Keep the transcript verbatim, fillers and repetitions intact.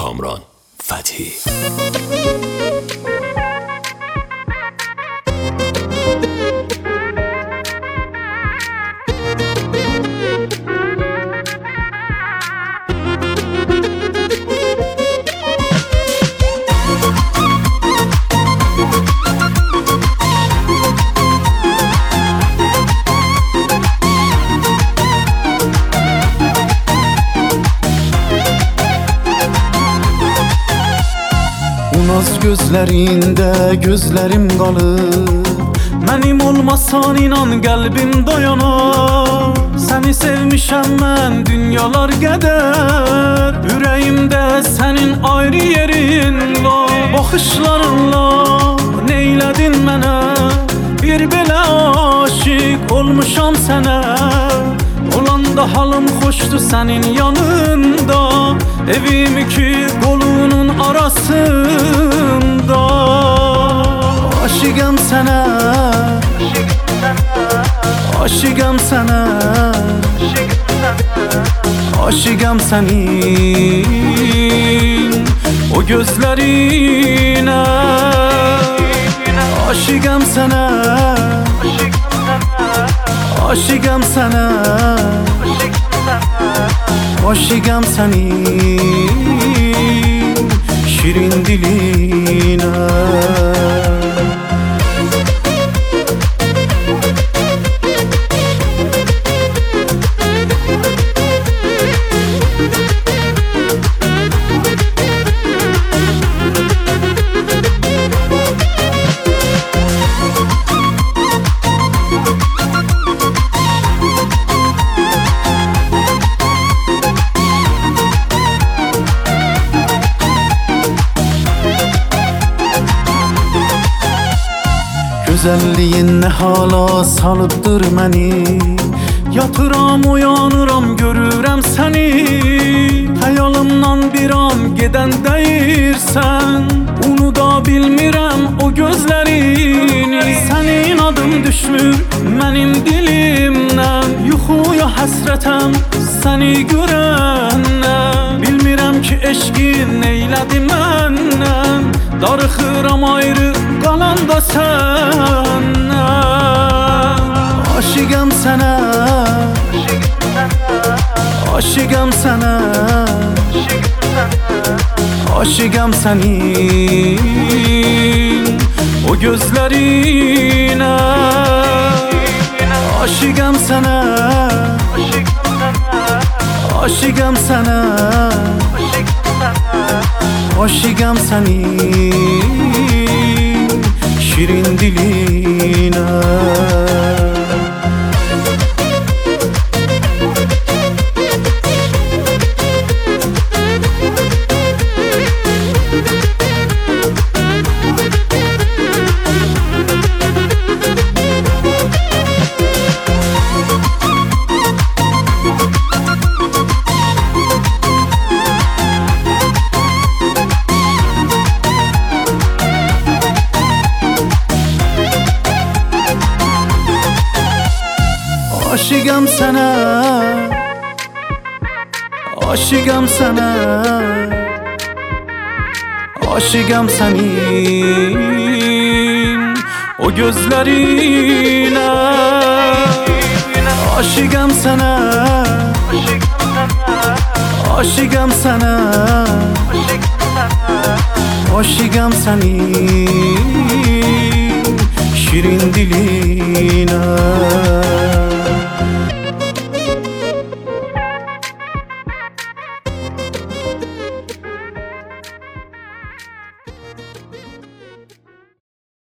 کامران فتحی. Naz gözlerinde gözlerim qalır. Mənim olmasan inan qəlbim dayanar. Səni sevmişəm mən dünyalar qədər. Ürəyimdə sənin ayrı yerin var. Baxışlarınla neylədin mənə? Bir belə aşiq olmuşam sənə. Olanda halım xoşdu sənin yanında. Evim iki qolunun arasında. Aşıqam sənə, aşıqam sənə, aşıqam sənin o gözlərinə. Aşıqam sənə, aşıqam sənə, aşıqam sənin şirin dilinə. Gözəlliyin nə hala salıbdır məni. Yatıram, uyanıram, görürəm səni. Xəyalımdan bir an gedən deyirsən. Unuda bilmirəm o gözlərini. Sənin adın düşmür mənim dilimdən. Yuxuya həsrətəm səni görəndən. Bilmirəm ki eşqin neylədi məndən. Darıxıram ayrı qalanda səndən. Aşıqam sənə, aşıqam sənə, aşıqam sənin o gözlərinə. Aşıqam sənə, aşıqam sənə, aşıqam sənin şirin dilinə. Aşıqam sənə, aşıqam sənə, aşıqam sənin o gözlərinə. Aşıqam sənə, aşıqam sənə, aşıqam sənin şirin dilinə.